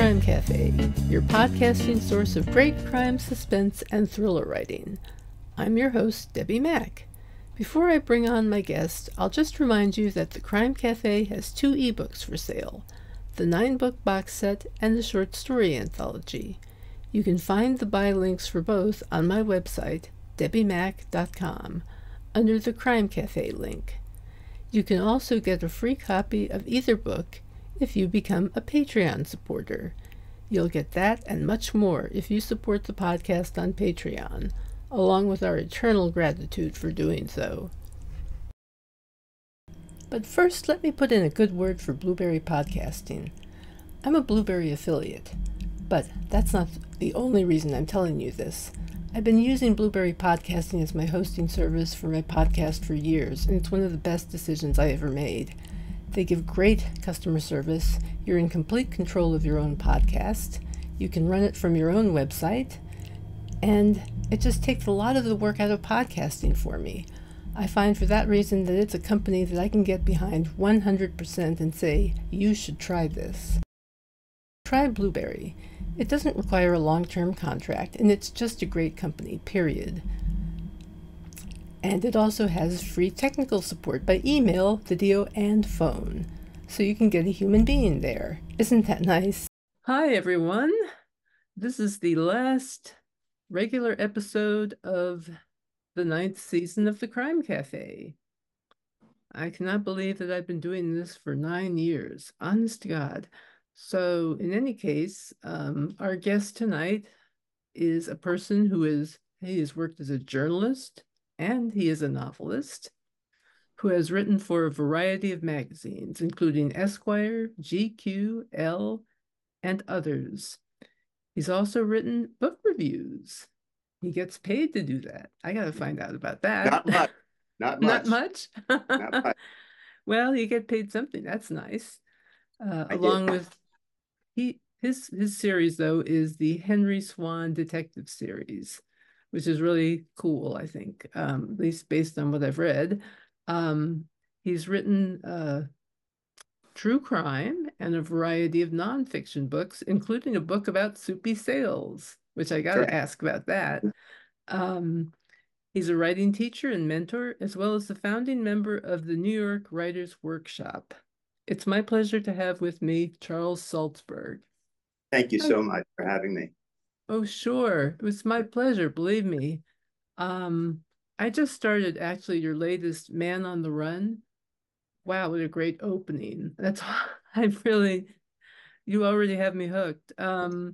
Crime Cafe, your podcasting source of great crime, suspense, and thriller writing. I'm your host, Debbie Mack. Before I bring on my guest, I'll just remind you that the Crime Cafe has 2 ebooks for sale, the 9-book box set and the short story anthology. You can find the buy links for both on my website, debbiemack.com, under the Crime Cafe link. You can also get a free copy of either book if you become a Patreon supporter. You'll get that and much more if you support the podcast on Patreon, along with our eternal gratitude for doing so. But first, let me put in a good word for Blueberry Podcasting. I'm a Blueberry affiliate, but that's not the only reason I'm telling you this. I've been using Blueberry Podcasting as my hosting service for my podcast for years, and it's one of the best decisions I ever made. They give great customer service. You're in complete control of your own podcast. You can run it from your own website. And it just takes a lot of the work out of podcasting for me. I find for that reason that it's a company that I can get behind 100% and say, you should try this. Try Blueberry. It doesn't require a long-term contract, and it's just a great company, period. And it also has free technical support by email, video, and phone. So you can get a human being there. Isn't that nice? Hi, everyone. This is the last regular episode of the 9th season of the Crime Cafe. I cannot believe that I've been doing this for 9 years. Honest to God. So in any case, our guest tonight is a person who he has worked as a journalist, and he is a novelist who has written for a variety of magazines, including Esquire, GQ, Elle, and others. He's also written book reviews. He gets paid to do that. I got to find out about that. Not much. Not much. Not much? Not much. Well, you get paid something. That's nice. Along with his series, though, is the Henry Swan Detective Series, which is really cool, I think, at least based on what I've read. He's written true crime and a variety of nonfiction books, including a book about Soupy Sales, which I got to ask about that. He's a writing teacher and mentor, as well as the founding member of the New York Writers Workshop. It's my pleasure to have with me Charles Salzberg. Thank you so much for having me. Oh, sure. It was my pleasure, believe me. I just started actually your latest Man on the Run. Wow, what a great opening. That's you already have me hooked. I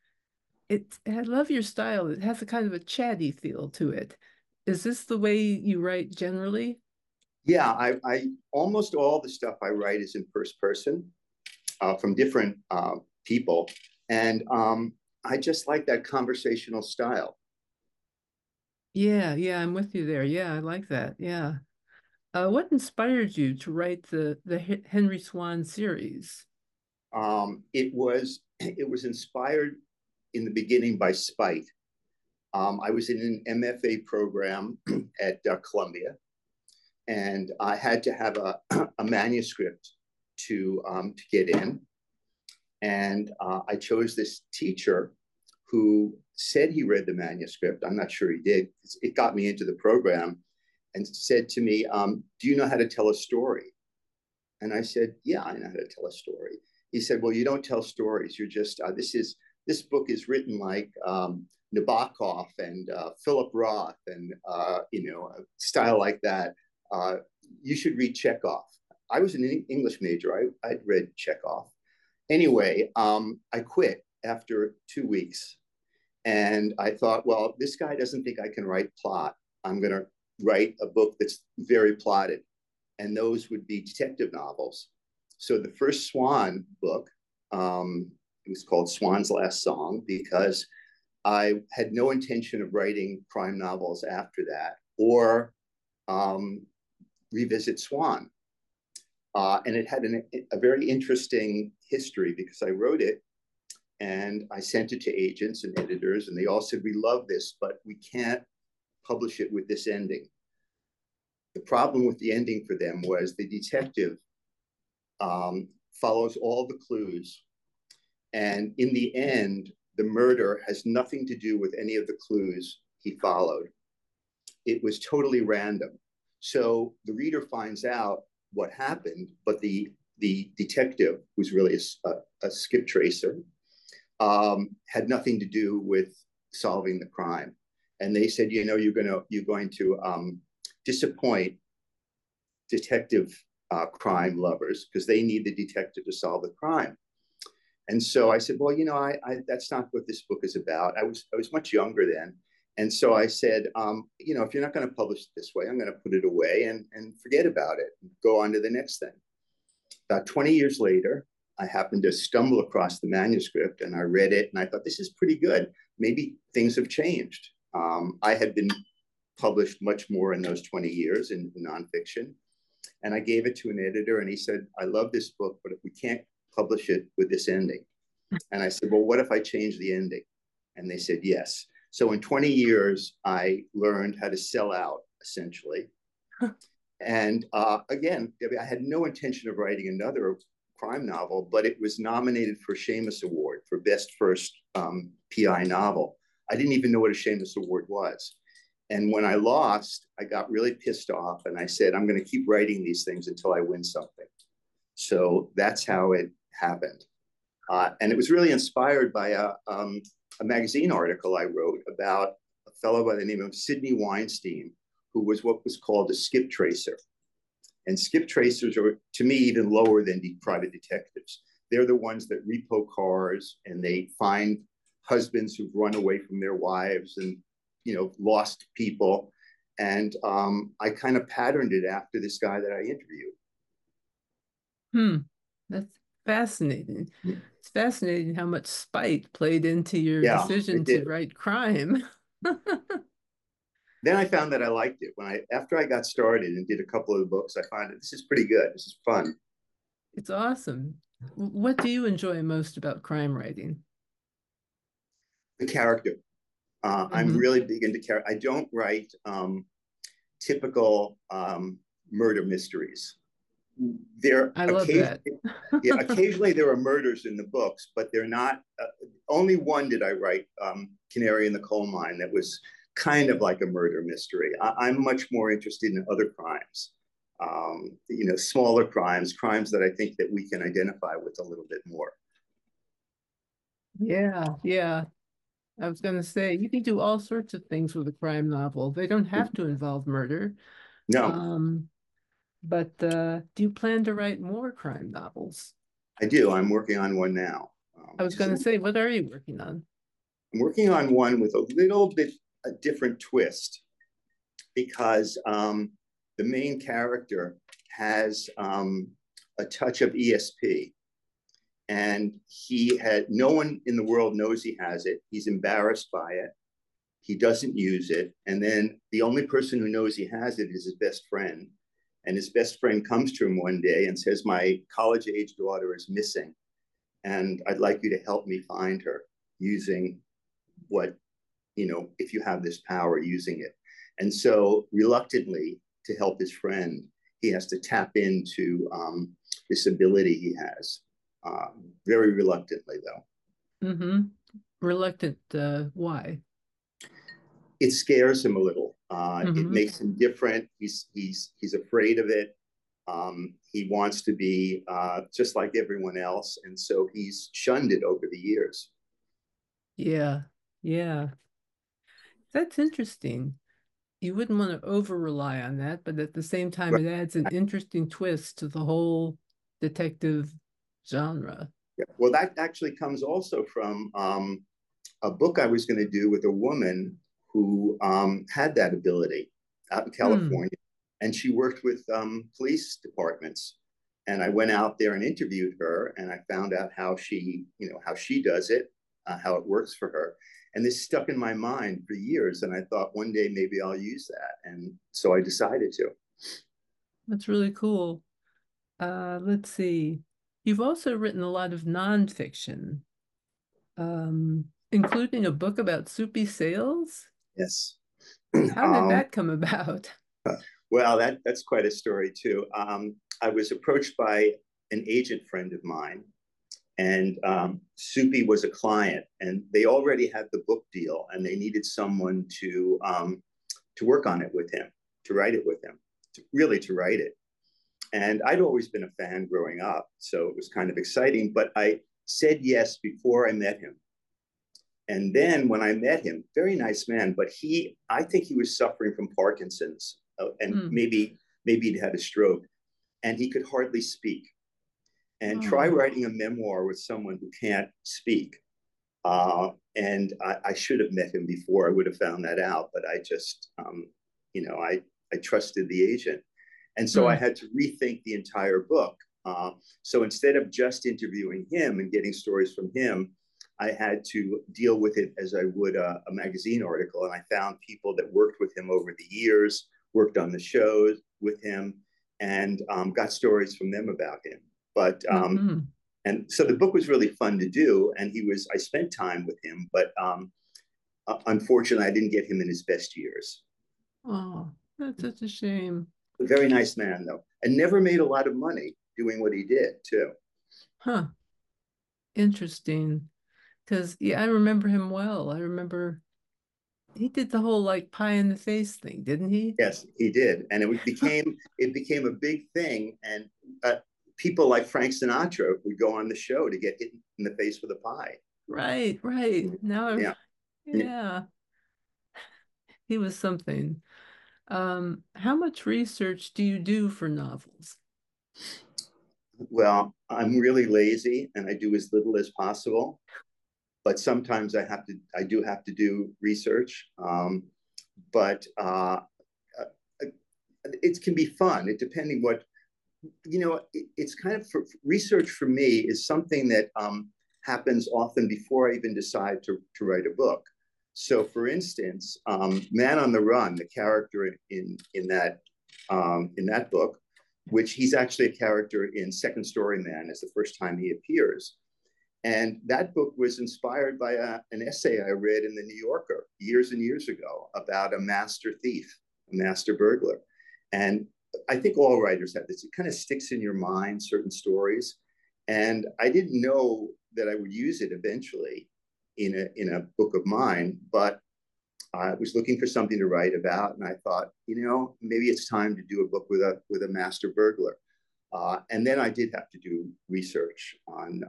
love your style. It has a kind of a chatty feel to it. Is this the way you write generally? Yeah, I almost all the stuff I write is in first person from different people. And I just like that conversational style. Yeah, I'm with you there. Yeah, I like that. Yeah. What inspired you to write the Henry Swan series? It was inspired in the beginning by spite. I was in an MFA program at Columbia, and I had to have a manuscript to get in. And I chose this teacher who said he read the manuscript. I'm not sure he did. It got me into the program, and said to me, do you know how to tell a story? And I said, yeah, I know how to tell a story. He said, well, you don't tell stories. You're just, this book is written like Nabokov and Philip Roth and, a style like that. You should read Chekhov. I was an English major. I'd read Chekhov. Anyway, I quit after 2 weeks. And I thought, well, this guy doesn't think I can write plot. I'm going to write a book that's very plotted. And those would be detective novels. So the first Swan book, it was called Swan's Last Song, because I had no intention of writing crime novels after that or revisit Swan. And it had a very interesting history, because I wrote it and I sent it to agents and editors, and they all said, we love this, but we can't publish it with this ending. The problem with the ending for them was the detective follows all the clues And in the end, the murder has nothing to do with any of the clues he followed. It was totally random. So the reader finds out what happened, but the detective, who's really a skip tracer, had nothing to do with solving the crime. And they said, you know, you're going to disappoint detective crime lovers because they need the detective to solve the crime. And so I said, well, you know, that's not what this book is about. I was much younger then. And so I said, you know, if you're not going to publish it this way, I'm going to put it away and forget about it and go on to the next thing. About 20 years later, I happened to stumble across the manuscript and I read it and I thought, this is pretty good. Maybe things have changed. I had been published much more in those 20 years in nonfiction. And I gave it to an editor and he said, I love this book, but we can't publish it with this ending. And I said, well, what if I change the ending? And they said, yes. So in 20 years, I learned how to sell out, essentially. And again, I had no intention of writing another crime novel, but it was nominated for a Shamus Award for Best First PI Novel. I didn't even know what a Shamus Award was. And when I lost, I got really pissed off and I said, I'm going to keep writing these things until I win something. So that's how it happened. And it was really inspired by a magazine article I wrote about a fellow by the name of Sidney Weinstein, who was what was called a skip tracer. And skip tracers are, to me, even lower than private detectives. They're the ones that repo cars and they find husbands who've run away from their wives and, you know, lost people. And I kind of patterned it after this guy that I interviewed. That's fascinating. It's fascinating how much spite played into your Yeah, decision to write crime. Then I found that I liked it. After I got started and did a couple of the books, I found that this is pretty good. This is fun. It's awesome. What do you enjoy most about crime writing? The character. I'm really big into character. I don't write typical murder mysteries. I love that. Yeah, occasionally there are murders in the books, but they're not. Only one did I write, Canary in the Coal Mine, that was kind of like a murder mystery. I'm much more interested in other crimes, you know, smaller crimes that I think that we can identify with a little bit more. Yeah, yeah. I was going to say, you can do all sorts of things with a crime novel. They don't have to involve murder. No. But do you plan to write more crime novels? I do. I'm working on one now. I was going to say, what are you working on? I'm working on one with a little bit a different twist because the main character has a touch of ESP. And no one in the world knows he has it. He's embarrassed by it. He doesn't use it. And then the only person who knows he has it is his best friend. And his best friend comes to him one day and says, my college-age daughter is missing. And I'd like you to help me find her using what, you know, if you have this power, using it. And so reluctantly, to help his friend, he has to tap into this ability he has. Very reluctantly, though. Reluctant, why? It scares him a little. It makes him different. He's afraid of it. He wants to be just like everyone else, and so he's shunned it over the years. Yeah, yeah. That's interesting. You wouldn't want to over rely on that, but at the same time, it adds an interesting twist to the whole detective genre. Yeah. Well, that actually comes also from a book I was going to do with a woman who had that ability out in California, and she worked with police departments. And I went out there and interviewed her, and I found out how she, you know, how she does it, how it works for her. And this stuck in my mind for years. And I thought one day maybe I'll use that. And so I decided to. That's really cool. Let's see. You've also written a lot of nonfiction, including a book about Soupy Sales. Yes. How did that come about? Well, that's quite a story too. I was approached by an agent friend of mine, And Soupy was a client, and they already had the book deal, and they needed someone to work on it with him, to write it with him, really to write it. And I'd always been a fan growing up, so it was kind of exciting. But I said yes before I met him. And then when I met him, very nice man, but I think he was suffering from Parkinson's, and maybe he'd had a stroke, and he could hardly speak. And try writing a memoir with someone who can't speak. And I should have met him before. I would have found that out, but I just, I trusted the agent. And so I had to rethink the entire book. So instead of just interviewing him and getting stories from him, I had to deal with it as I would a magazine article. And I found people that worked with him over the years, worked on the shows with him, and got stories from them about him. But and so the book was really fun to do, and I spent time with him, but unfortunately, I didn't get him in his best years. Oh, that's such a shame. A very nice man, though, and never made a lot of money doing what he did, too. Huh. Interesting. Because, yeah, I remember him well. I remember he did the whole like pie in the face thing, didn't he? Yes, he did, and it became a big thing, and people like Frank Sinatra would go on the show to get hit in the face with a pie. Right. Now, yeah, he was something. How much research do you do for novels? Well, I'm really lazy, and I do as little as possible. But sometimes I do have to do research. But it can be fun. It depending what it's kind of research for me is something that happens often before I even decide to write a book. So, for instance, Man on the Run, the character in that book, which he's actually a character in Second Story Man, is the first time he appears. And that book was inspired by an essay I read in the New Yorker years and years ago about a master thief, a master burglar. And I think all writers have this. It kind of sticks in your mind, certain stories. And I didn't know that I would use it eventually in a book of mine, but I was looking for something to write about. And I thought, maybe it's time to do a book with a master burglar. And then I did have to do research on,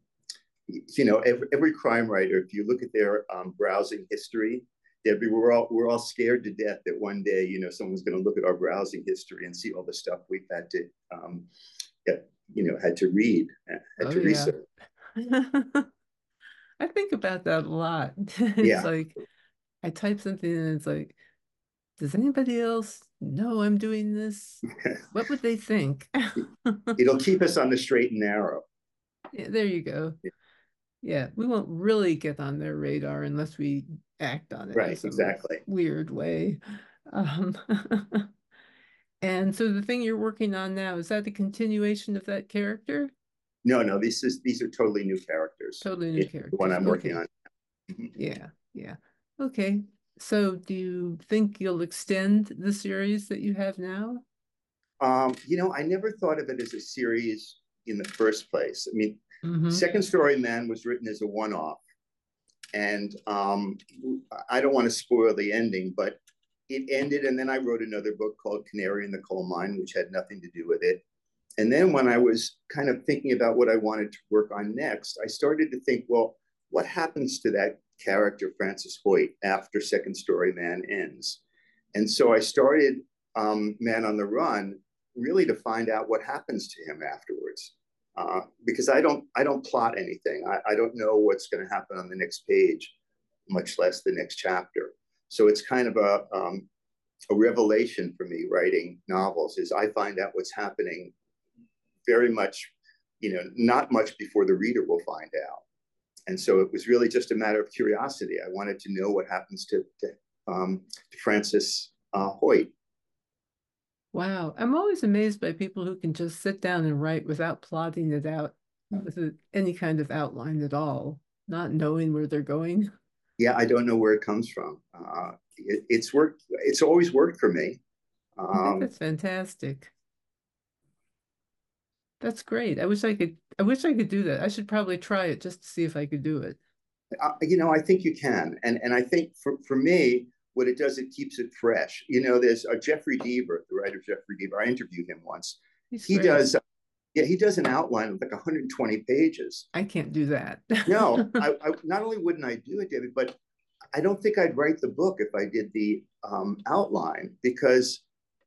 every crime writer, if you look at their browsing history, Debbie, we're all scared to death that one day, someone's going to look at our browsing history and see all the stuff we've had to, had to read, had to research. I think about that a lot. It's like I type something and it's like, does anybody else know I'm doing this? What would they think? It'll keep us on the straight and narrow. Yeah, there you go. Yeah, we won't really get on their radar unless we act on it right, in some exactly. weird way. And so the thing you're working on now, is that a continuation of that character? No, these are totally new characters. Totally new characters. The one I'm working on. Yeah. Okay. So do you think you'll extend the series that you have now? I never thought of it as a series in the first place. I mean, Second Story Man was written as a one-off. And I don't want to spoil the ending, but it ended, and then I wrote another book called Canary in the Coal Mine, which had nothing to do with it. And then when I was kind of thinking about what I wanted to work on next, I started to think, well, what happens to that character, Francis Hoyt, after Second Story Man ends? And so I started Man on the Run really to find out what happens to him afterwards. Because I don't plot anything. I don't know what's going to happen on the next page, much less the next chapter. So it's kind of a revelation for me writing novels is I find out what's happening very much, not much before the reader will find out. And so it was really just a matter of curiosity. I wanted to know what happens to Francis Hoyt. Wow. I'm always amazed by people who can just sit down and write without plotting it out with any kind of outline at all, not knowing where they're going. Yeah, I don't know where it comes from. It's worked. It's always worked for me. I think that's fantastic. That's great. I wish I could I wish I could do that. I should probably try it just to see if I could do it. I think you can, and I think for me, what it does, it keeps it fresh. There's Jeffrey Deaver, the writer Jeffrey Deaver. I interviewed him once. He's He great. does, yeah, he does an outline of like 120 pages. I can't do that. No, I not only wouldn't I do it, David, but I don't think I'd write the book if I did the outline, because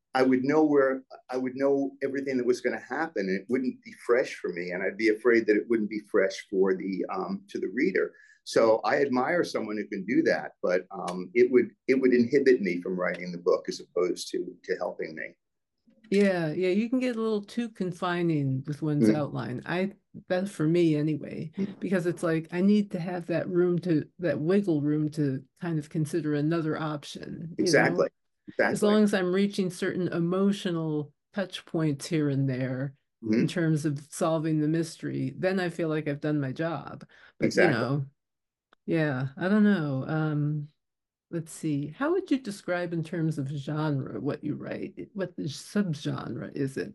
I would know everything that was going to happen, and it wouldn't be fresh for me, and I'd be afraid that it wouldn't be fresh for the to the reader. So I admire someone who can do that, but it would inhibit me from writing the book as opposed to helping me. Yeah, yeah, you can get a little too confining with one's Mm-hmm. outline. That's for me anyway, because it's like I need to have that wiggle room to kind of consider another option, you know? Exactly, As exactly. long as I'm reaching certain emotional touch points here and there in Mm-hmm. terms of solving the mystery, then I feel like I've done my job. But Exactly. yeah, I don't know. Let's see. How would you describe in terms of genre what you write? What the subgenre is it?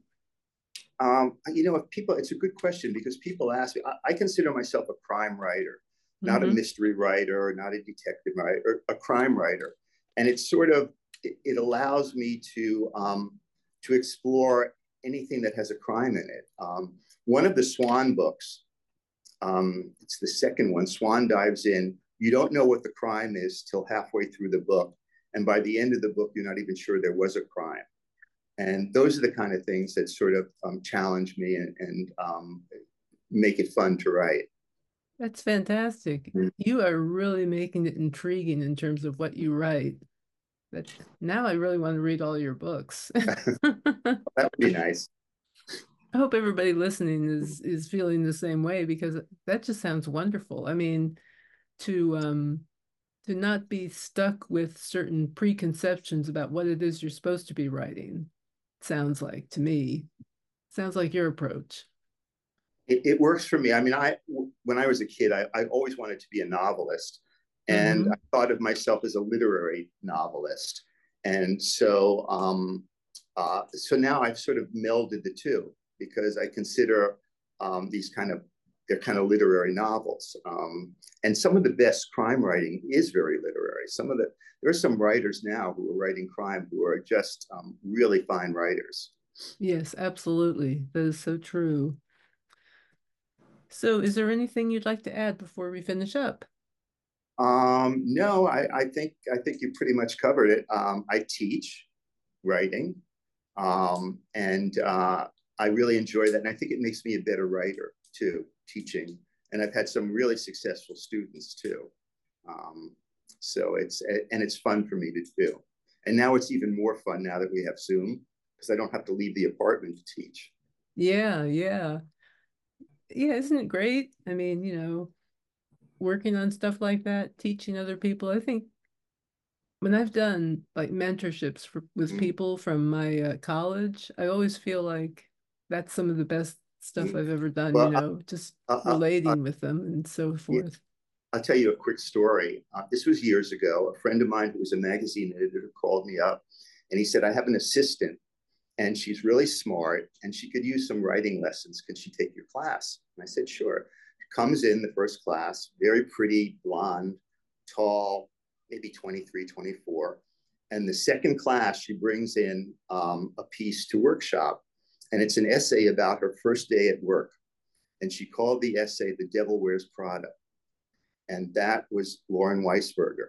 If people, it's a good question because people ask me. I consider myself a crime writer, not a Mm-hmm. mystery writer, not a detective writer, a crime writer, and it's sort of it allows me to explore anything that has a crime in it. One of the Swan books, it's the second one. Swan dives in. You don't know what the crime is till halfway through the book, and by the end of the book, you're not even sure there was a crime. And those are the kind of things that sort of challenge me and make it fun to write. That's fantastic. You are really making it intriguing in terms of what you write. That now I really want to read all your books. I That would be nice. hope everybody listening is feeling the same way because that just sounds wonderful. I mean, to not be stuck with certain preconceptions about what it is you're supposed to be writing, sounds like to me. Sounds like your approach. It works for me. I mean, when I was a kid, I always wanted to be a novelist, and I Hmm. thought of myself as a literary novelist. And so now I've sort of melded the two because I consider these they're kind of literary novels. And some of the best crime writing is very literary. There are some writers now who are writing crime who are just really fine writers. Yes, absolutely. That is so true. So, is there anything you'd like to add before we finish up? No, I think you pretty much covered it. I teach writing, and I really enjoy that, and I think it makes me a better writer too, teaching. And I've had some really successful students too. Um, it's fun for me to do. And now it's even more fun now that we have Zoom because I don't have to leave the apartment to teach. Yeah, yeah. Yeah, isn't it great? I mean, working on stuff like that, teaching other people. I think when I've done like mentorships with Mm-hmm. people from my college, I always feel like that's some of the best stuff I've ever done, Well, just uh, uh, uh, relating with them and so yeah, forth. I'll tell you a quick story. This was years ago. A friend of mine who was a magazine editor called me up and he said, I have an assistant and she's really smart and she could use some writing lessons. Could she take your class? And I said, sure. Comes in the first class, very pretty, blonde, tall, maybe 23, 24. And the second class, she brings in a piece to workshop. And it's an essay about her first day at work. And she called the essay The Devil Wears Prada, and that was Lauren Weisberger.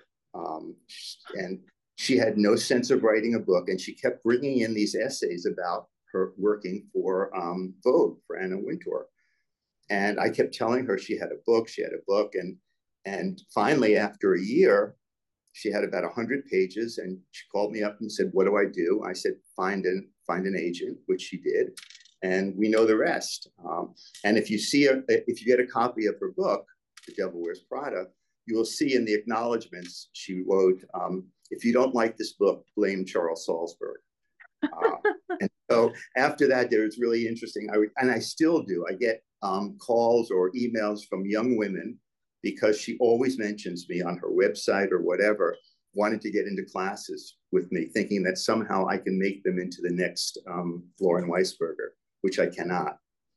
And she had no sense of writing a book, and she kept bringing in these essays about her working for Vogue, for Anna Wintour. And I kept telling her she had a book, and finally, after a year, she had about 100 pages, and she called me up and said, "What do I do?" I said, "Find an agent," which she did, and we know the rest. And if you get a copy of her book, The Devil Wears Prada, you will see in the acknowledgments she wrote, "If you don't like this book, blame Charles Salzberg." Uh, and so after that, there was really interesting. And I still do. I get calls or emails from young women because she always mentions me on her website or whatever, wanted to get into classes with me, thinking that somehow I can make them into the next Lauren Weisberger, which I cannot.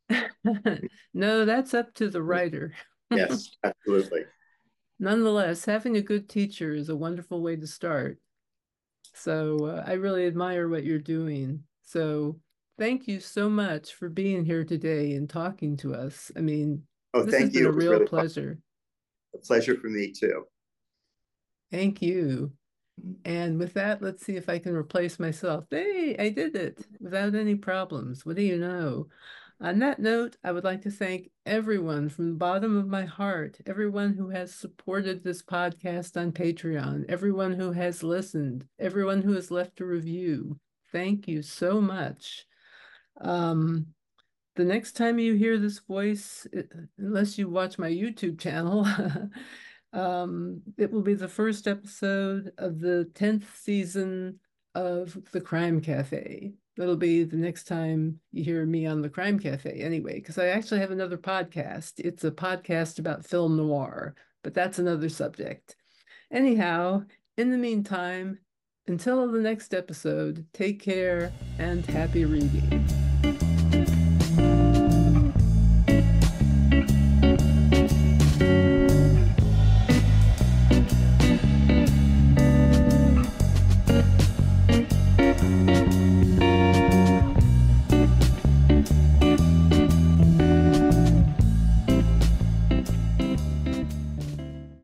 No, that's up to the writer. Yes, absolutely. Nonetheless, having a good teacher is a wonderful way to start. So I really admire what you're doing. So thank you so much for being here today and talking to us. I mean, Oh, this has thank been you. a It was real really fun. pleasure. A pleasure for me too. Thank you. And with that, let's see if I can replace myself. Hey, I did it without any problems. What do you know? On that note, I would like to thank everyone from the bottom of my heart, everyone who has supported this podcast on Patreon, everyone who has listened, everyone who has left a review. Thank you so much. Um, the next time you hear this voice, unless you watch my YouTube channel, it will be the first episode of the 10th season of The Crime Cafe. That'll be the next time you hear me on The Crime Cafe, anyway, because I actually have another podcast. It's a podcast about film noir, but that's another subject. Anyhow, in the meantime, until the next episode, take care and happy reading.